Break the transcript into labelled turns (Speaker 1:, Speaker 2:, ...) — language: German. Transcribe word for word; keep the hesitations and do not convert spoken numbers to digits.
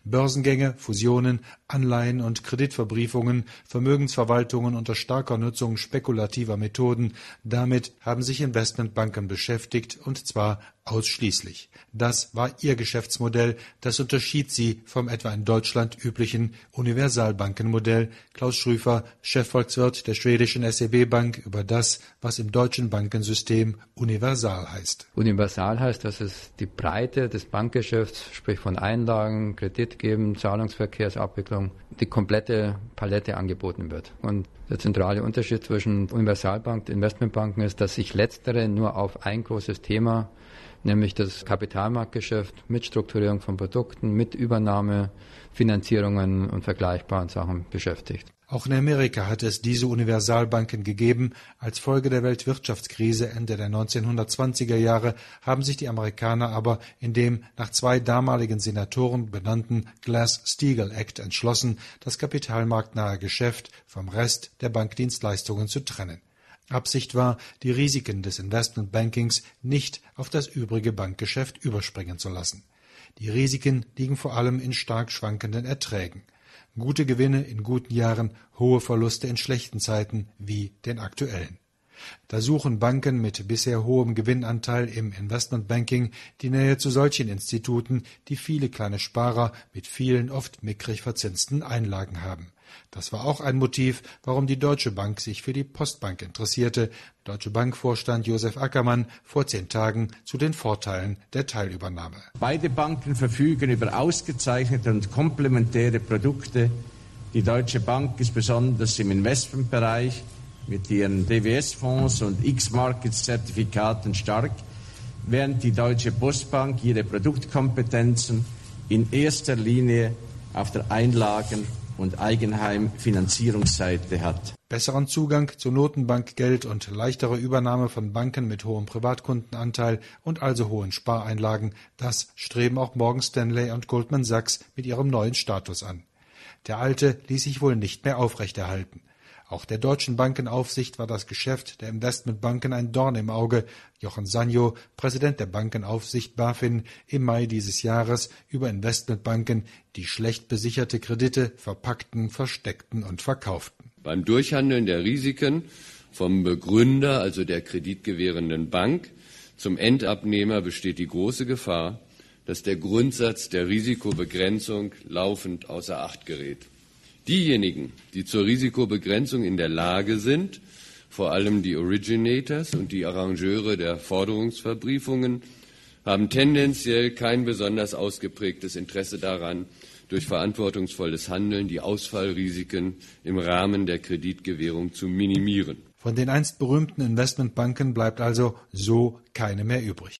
Speaker 1: Börsengänge, Fusionen, Anleihen und Kreditverbriefungen, Vermögensverwaltungen unter starker Nutzung spekulativer Methoden, damit haben sich Investmentbanken beschäftigt, und zwar ausschließlich. Das war ihr Geschäftsmodell, das unterschied sie vom etwa in Deutschland üblichen Universalbankenmodell. Klaus Schrüfer, Chefvolkswirt der schwedischen S E B-Bank, über das, was im deutschen Bankensystem universal heißt.
Speaker 2: Universal heißt, dass es die Breite des Bankgeschäfts, sprich von Einlagen, Kreditgeben, Zahlungsverkehrsabwicklung, die komplette Palette angeboten wird. Und der zentrale Unterschied zwischen Universalbank und Investmentbanken ist, dass sich letztere nur auf ein großes Thema, nämlich das Kapitalmarktgeschäft mit Strukturierung von Produkten, mit Übernahme, Finanzierungen und vergleichbaren Sachen beschäftigt.
Speaker 1: Auch in Amerika hat es diese Universalbanken gegeben. Als Folge der Weltwirtschaftskrise Ende der neunzehnhundertzwanziger Jahre haben sich die Amerikaner aber in dem nach zwei damaligen Senatoren benannten Glass-Steagall-Act entschlossen, das kapitalmarktnahe Geschäft vom Rest der Bankdienstleistungen zu trennen. Absicht war, die Risiken des Investmentbankings nicht auf das übrige Bankgeschäft überspringen zu lassen. Die Risiken liegen vor allem in stark schwankenden Erträgen. Gute Gewinne in guten Jahren, hohe Verluste in schlechten Zeiten wie den aktuellen. Da suchen Banken mit bisher hohem Gewinnanteil im Investmentbanking die Nähe zu solchen Instituten, die viele kleine Sparer mit vielen, oft mickrig verzinsten Einlagen haben. Das war auch ein Motiv, warum die Deutsche Bank sich für die Postbank interessierte. Deutsche Bank-Vorstand Josef Ackermann vor zehn Tagen zu den Vorteilen der Teilübernahme.
Speaker 3: Beide Banken verfügen über ausgezeichnete und komplementäre Produkte. Die Deutsche Bank ist besonders im Investmentbereich mit ihren D W S-Fonds und X-Markets-Zertifikaten stark, während die Deutsche Postbank ihre Produktkompetenzen in erster Linie auf der Einlagen- und Eigenheimfinanzierungsseite hat.
Speaker 1: Besseren Zugang zu Notenbankgeld und leichtere Übernahme von Banken mit hohem Privatkundenanteil und also hohen Spareinlagen, das streben auch Morgan Stanley und Goldman Sachs mit ihrem neuen Status an. Der alte ließ sich wohl nicht mehr aufrechterhalten. Auch der deutschen Bankenaufsicht war das Geschäft der Investmentbanken ein Dorn im Auge. Jochen Sanjo, Präsident der Bankenaufsicht BaFin, im Mai dieses Jahres über Investmentbanken, die schlecht besicherte Kredite verpackten, versteckten und verkauften.
Speaker 4: Beim Durchhandeln der Risiken vom Begründer, also der kreditgewährenden Bank, zum Endabnehmer besteht die große Gefahr, dass der Grundsatz der Risikobegrenzung laufend außer Acht gerät. Diejenigen, die zur Risikobegrenzung in der Lage sind, vor allem die Originators und die Arrangeure der Forderungsverbriefungen, haben tendenziell kein besonders ausgeprägtes Interesse daran, durch verantwortungsvolles Handeln die Ausfallrisiken im Rahmen der Kreditgewährung zu minimieren.
Speaker 1: Von den einst berühmten Investmentbanken bleibt also so keine mehr übrig.